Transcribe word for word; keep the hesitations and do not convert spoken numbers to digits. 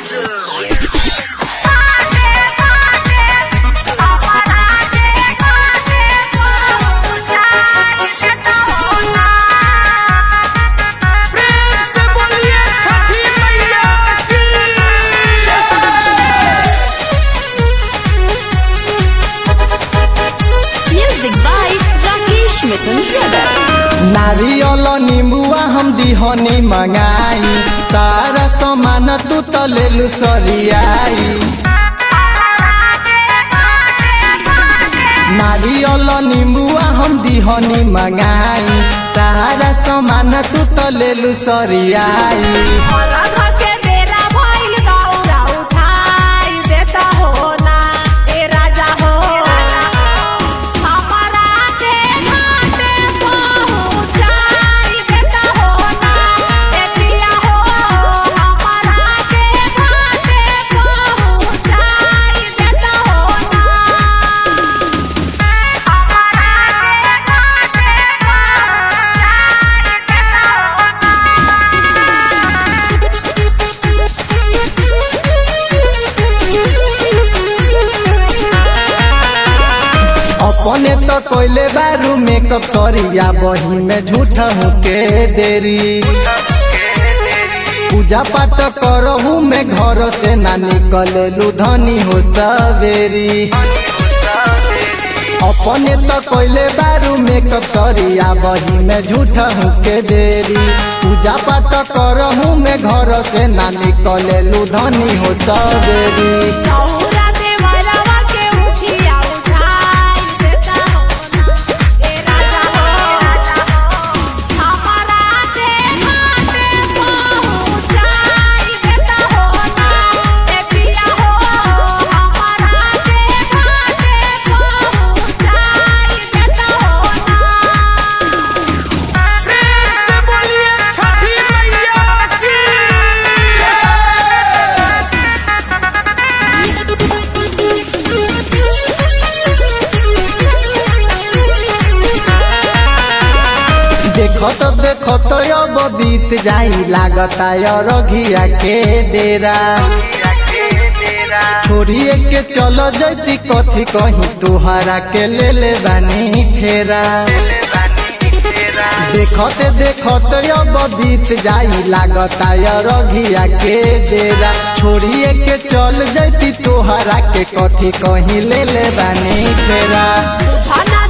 नारियल नींबुआ हम दिहनी मंगाई, सारा सामान तू तो ले लू सरियाई। नारियल नींबुआ हम दिहनी मंगाई, सारा सामान तू तो ले लू सरियाई। अपने तो कोयले बारू मेकअप सरिया बही में झूठा हूँ के देरी। पूजा पाठ करहूँ मैं घर से ना निकले लुधनी हो सवेरी। अपने तो कोयले बारू मेकअप सरिया बही में झूठा हूँ के देरी। पूजा पाठ करहूँ मैं घर से ना निकले लुधनी हो सवेरी। देखो तो देखो तो अब बीत जाई लागता रघिया के डेरा। छोड़िए के चलो जैती कथी कहीं तुहरा के ले ले बानी फेरा। देखते देखते अब बीत जाई लागता रघिया के डेरा। छोड़िए के चल जैती तुहरा के कथी कहीं ले ले बानी फेरा।